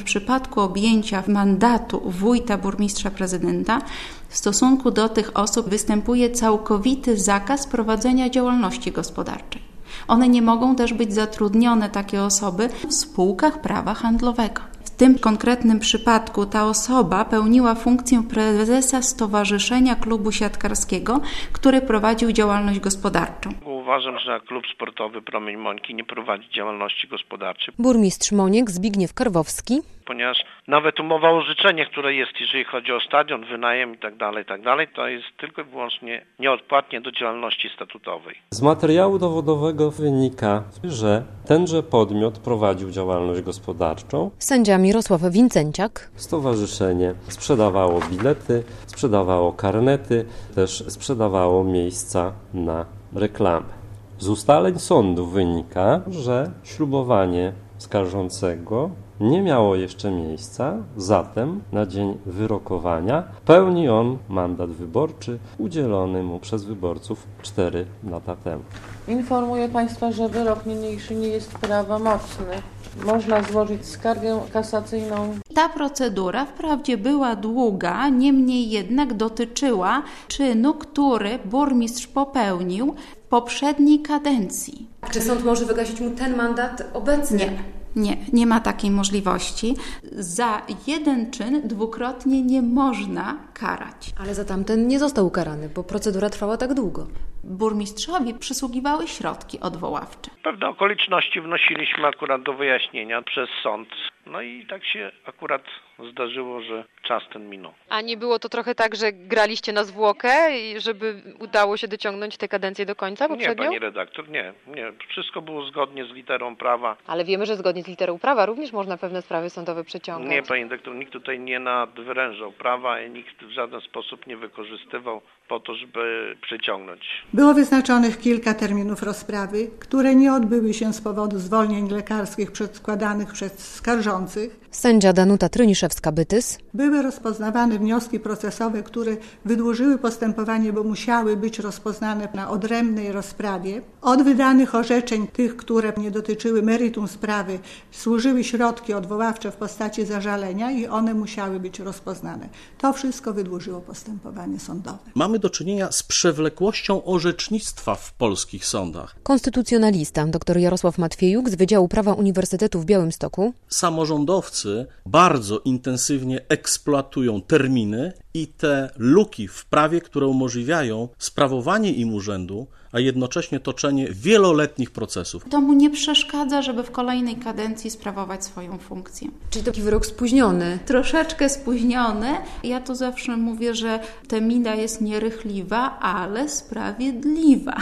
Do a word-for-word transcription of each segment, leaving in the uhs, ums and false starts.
przypadku objęcia mandatu wójta, burmistrza, prezydenta, w stosunku do tych osób występuje całkowity zakaz prowadzenia działalności gospodarczej. One nie mogą też być zatrudnione, takie osoby, w spółkach prawa handlowego. W tym konkretnym przypadku ta osoba pełniła funkcję prezesa Stowarzyszenia Klubu Siatkarskiego, który prowadził działalność gospodarczą. Uważam, że klub sportowy Promień Mońki nie prowadzi działalności gospodarczej. Burmistrz Moniek Zbigniew Karwowski. Ponieważ nawet umowa o życzenie, które jest, jeżeli chodzi o stadion, wynajem i tak dalej, i tak dalej, to jest tylko i wyłącznie nieodpłatnie do działalności statutowej. Z materiału dowodowego wynika, że tenże podmiot prowadził działalność gospodarczą. Sędzia Mirosław Wincenciak. Stowarzyszenie sprzedawało bilety, sprzedawało karnety, też sprzedawało miejsca na reklamę. Z ustaleń sądu wynika, że ślubowanie skarżącego nie miało jeszcze miejsca, zatem na dzień wyrokowania pełni on mandat wyborczy udzielony mu przez wyborców cztery lata temu. Informuję Państwa, że wyrok niniejszy nie jest prawomocny. Można złożyć skargę kasacyjną. Ta procedura wprawdzie była długa, niemniej jednak dotyczyła czynu, który burmistrz popełnił w poprzedniej kadencji. Czy sąd może wygasić mu ten mandat obecnie? Nie. Nie, nie ma takiej możliwości. Za jeden czyn dwukrotnie nie można karać. Ale za tamten nie został ukarany, bo procedura trwała tak długo. Burmistrzowi przysługiwały środki odwoławcze. Pewne okoliczności wnosiliśmy akurat do wyjaśnienia przez sąd. No i tak się akurat zdarzyło, że czas ten minął. A nie było to trochę tak, że graliście na zwłokę, żeby udało się dociągnąć tę kadencję do końca poprzednią? Nie, pani redaktor, nie, nie. Wszystko było zgodnie z literą prawa. Ale wiemy, że zgodnie z literą prawa również można pewne sprawy sądowe przeciągać. Nie, pani redaktor, nikt tutaj nie nadwyrężał prawa i nikt w żaden sposób nie wykorzystywał po to, żeby przeciągnąć. Było wyznaczonych kilka terminów rozprawy, które nie odbyły się z powodu zwolnień lekarskich przedkładanych przez skarżących. Sędzia Danuta Tryniszewska-Bytys. Były rozpoznawane wnioski procesowe, które wydłużyły postępowanie, bo musiały być rozpoznane na odrębnej rozprawie. Od wydanych orzeczeń, tych, które nie dotyczyły meritum sprawy, służyły środki odwoławcze w postaci zażalenia i one musiały być rozpoznane. To wszystko wydłużyło postępowanie sądowe. Mamy do czynienia z przewlekłością orzecznictwa w polskich sądach. Konstytucjonalista dr Jarosław Matwiejuk z Wydziału Prawa Uniwersytetu w Białymstoku. Samorządowcy bardzo intensywnie eksploatują terminy i te luki w prawie, które umożliwiają sprawowanie im urzędu, a jednocześnie toczenie wieloletnich procesów. To mu nie przeszkadza, żeby w kolejnej kadencji sprawować swoją funkcję. Czyli taki wyrok spóźniony? Troszeczkę spóźniony. Ja tu zawsze mówię, że temida jest nierychliwa, ale sprawiedliwa.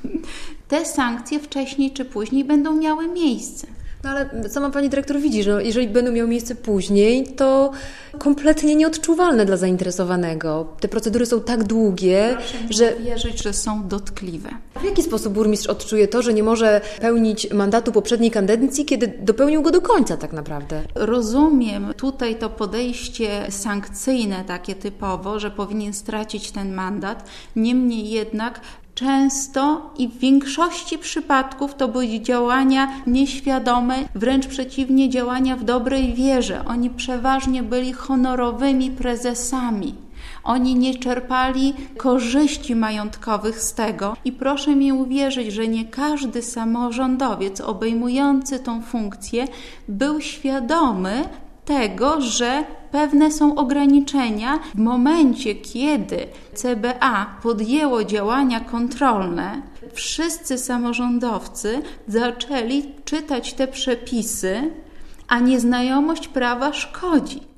Te sankcje wcześniej czy później będą miały miejsce. No ale sama pani dyrektor widzi, że jeżeli będą miały miejsce później, to kompletnie nieodczuwalne dla zainteresowanego. Te procedury są tak długie, Proszę że... mi wierzyć, że są dotkliwe. W jaki sposób burmistrz odczuje to, że nie może pełnić mandatu poprzedniej kadencji, kiedy dopełnił go do końca tak naprawdę? Rozumiem tutaj to podejście sankcyjne takie typowo, że powinien stracić ten mandat. Niemniej jednak często i w większości przypadków to były działania nieświadome, wręcz przeciwnie, działania w dobrej wierze. Oni przeważnie byli honorowymi prezesami. Oni nie czerpali korzyści majątkowych z tego i proszę mi uwierzyć, że nie każdy samorządowiec obejmujący tą funkcję był świadomy tego, że pewne są ograniczenia. W momencie, kiedy C B A podjęło działania kontrolne, wszyscy samorządowcy zaczęli czytać te przepisy, a nieznajomość prawa szkodzi.